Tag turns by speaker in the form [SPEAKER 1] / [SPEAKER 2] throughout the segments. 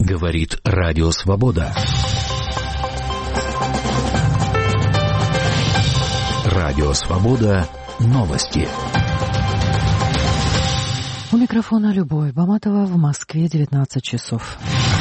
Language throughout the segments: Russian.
[SPEAKER 1] Говорит Радио Свобода. Радио Свобода. Новости.
[SPEAKER 2] У микрофона Любовь Баматова, в Москве 19 часов.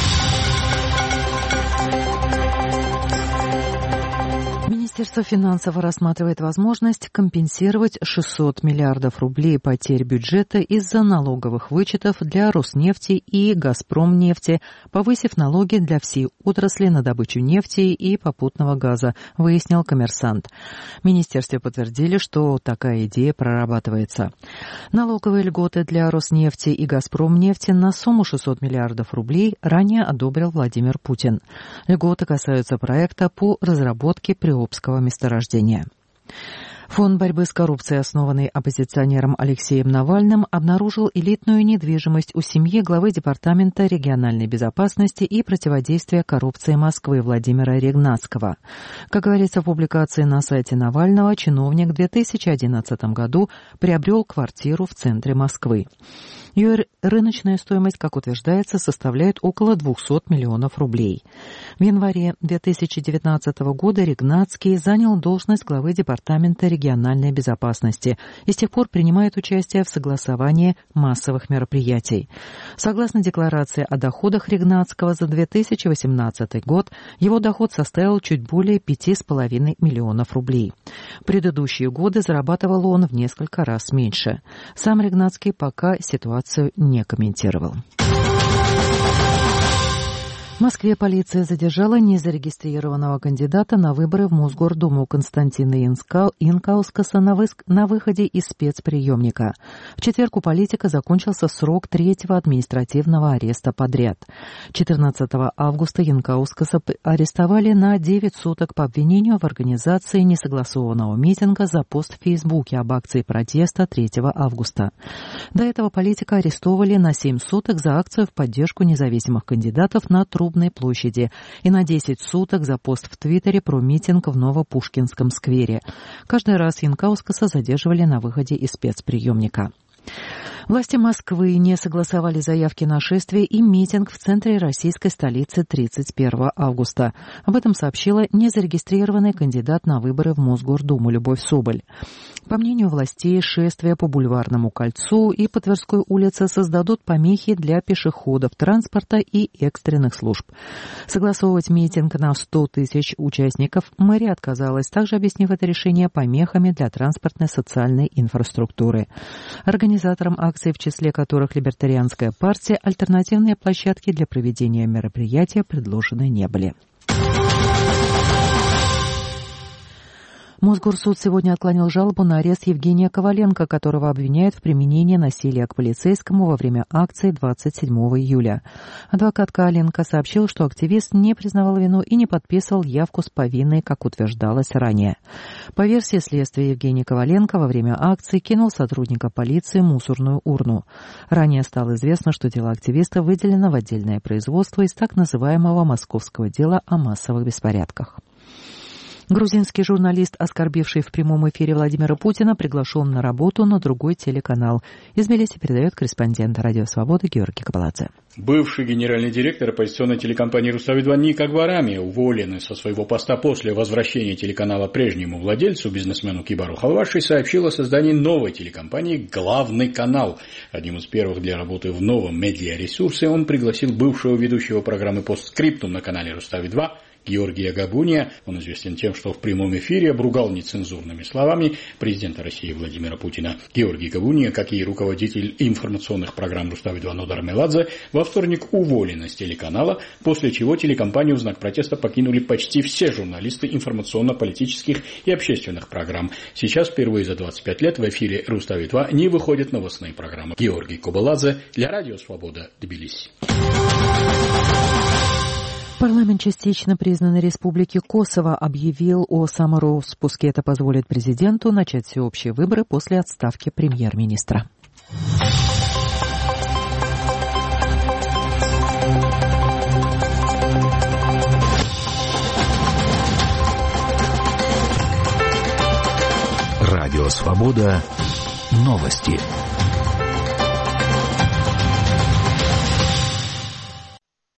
[SPEAKER 2] Министерство финансов рассматривает возможность компенсировать 600 миллиардов рублей потерь бюджета из-за налоговых вычетов для Роснефти и Газпромнефти, повысив налоги для всей отрасли на добычу нефти и попутного газа, выяснил «Коммерсант». В министерстве подтвердили, что такая идея прорабатывается. Налоговые льготы для Роснефти и Газпромнефти на сумму 600 миллиардов рублей ранее одобрил Владимир Путин. Льготы касаются проекта по разработке Приобского месторождения. Фонд борьбы с коррупцией, основанный оппозиционером Алексеем Навальным, обнаружил элитную недвижимость у семьи главы Департамента региональной безопасности и противодействия коррупции Москвы Владимира Регнацкого. Как говорится в публикации на сайте Навального, чиновник в 2011 году приобрел квартиру в центре Москвы. Ее рыночная стоимость, как утверждается, составляет около 200 миллионов рублей. В январе 2019 года Регнацкий занял должность главы Департамента региональной безопасности и с тех пор принимает участие в согласовании массовых мероприятий. Согласно декларации о доходах Регнацкого за 2018 год, его доход составил чуть более 5,5 миллионов рублей. В предыдущие годы зарабатывал он в несколько раз меньше. Сам Регнацкий пока ситуацию не комментировал. В Москве полиция задержала незарегистрированного кандидата на выборы в Мосгордуму Константина Янкаускаса на выходе из спецприемника. В четверг у политика закончился срок третьего административного ареста подряд. 14 августа Янкаускаса арестовали на 9 суток по обвинению в организации несогласованного митинга за пост в Фейсбуке об акции протеста 3 августа. До этого политика арестовали на 7 суток за акцию в поддержку независимых кандидатов на Трубной площади и на 10 суток за пост в Твиттере про митинг в Новопушкинском сквере. Каждый раз Янкаускаса задерживали на выходе из спецприемника. Власти Москвы не согласовали заявки на шествие и митинг в центре российской столицы 31 августа. Об этом сообщила незарегистрированный кандидат на выборы в Мосгордуму Любовь Соболь. По мнению властей, шествия по Бульварному кольцу и по Тверской улице создадут помехи для пешеходов, транспорта и экстренных служб. Согласовывать митинг на 100 тысяч участников мэрия отказалась, также объяснив это решение помехами для транспортной социальной инфраструктуры. Организаторам акций, в числе которых Либертарианская партия, альтернативные площадки для проведения мероприятия предложены не были. Мосгорсуд сегодня отклонил жалобу на арест Евгения Коваленко, которого обвиняют в применении насилия к полицейскому во время акции 27 июля. Адвокат Коваленко сообщил, что активист не признавал вину и не подписывал явку с повинной, как утверждалось ранее. По версии следствия, Евгений Коваленко во время акции кинул сотрудника полиции в мусорную урну. Ранее стало известно, что дело активиста выделено в отдельное производство из так называемого московского дела о массовых беспорядках. Грузинский журналист, оскорбивший в прямом эфире Владимира Путина, приглашен на работу на другой телеканал. Из Тбилиси передает корреспондент Радио Свободы Георгий Кабаладзе.
[SPEAKER 3] Бывший генеральный директор оппозиционной телекомпании «Рустави-2» Ник Акбарами, уволенный со своего поста после возвращения телеканала прежнему владельцу, бизнесмену Кибару Халваши, сообщил о создании новой телекомпании «Главный канал». Одним из первых для работы в новом медиаресурсе он пригласил бывшего ведущего программы «Постскриптум» на канале «Рустави-2» Георгия Габуния. Он известен тем, что в прямом эфире обругал нецензурными словами президента России Владимира Путина. Георгий Габуния, как и руководитель информационных программ «Рустави-2» Нодар Меладзе, во вторник уволен из телеканала, после чего телекомпанию в знак протеста покинули почти все журналисты информационно-политических и общественных программ. Сейчас впервые за 25 лет в эфире «Рустави-2» не выходят новостные программы. Георгий Кабаладзе для Радио Свобода, Тбилиси.
[SPEAKER 2] Парламент частично признанной Республики Косово объявил о самороспуске. Это позволит президенту начать всеобщие выборы после отставки премьер-министра.
[SPEAKER 1] Радио Свобода. Новости.